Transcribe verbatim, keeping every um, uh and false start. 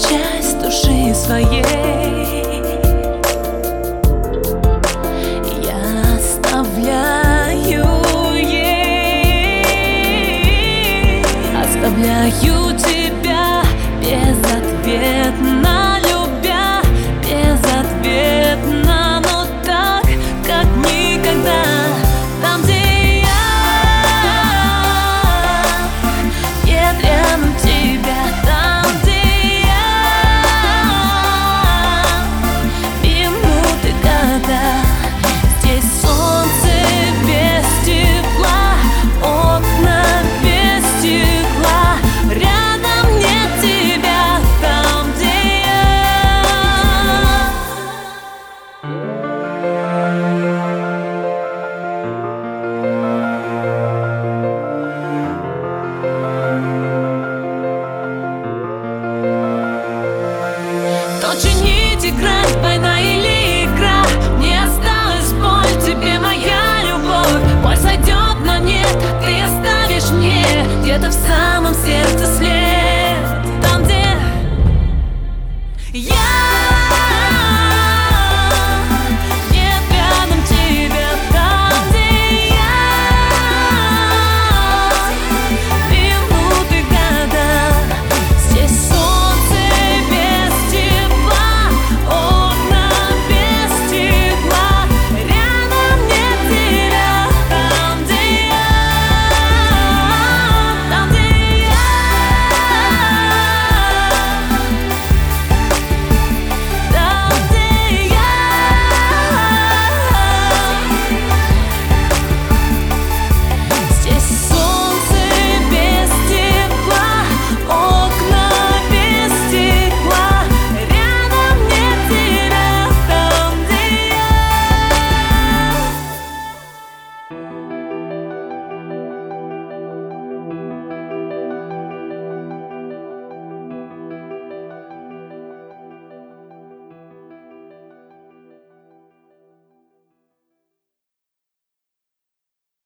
часть души своей я оставляю ей, оставляю тебя безответно, любя безответно, но так, как никогда. Там, где я, нет рядом тебя, там, где я, минуты, года. Здесь солнце без тепла, окна без стекла, рядом нет тебя, там, где чинить, играть, война или игра. Не осталась боль, тебе моя любовь. Боль сойдет на нет, ты оставишь мне где-то в самом сердце след. Там, где я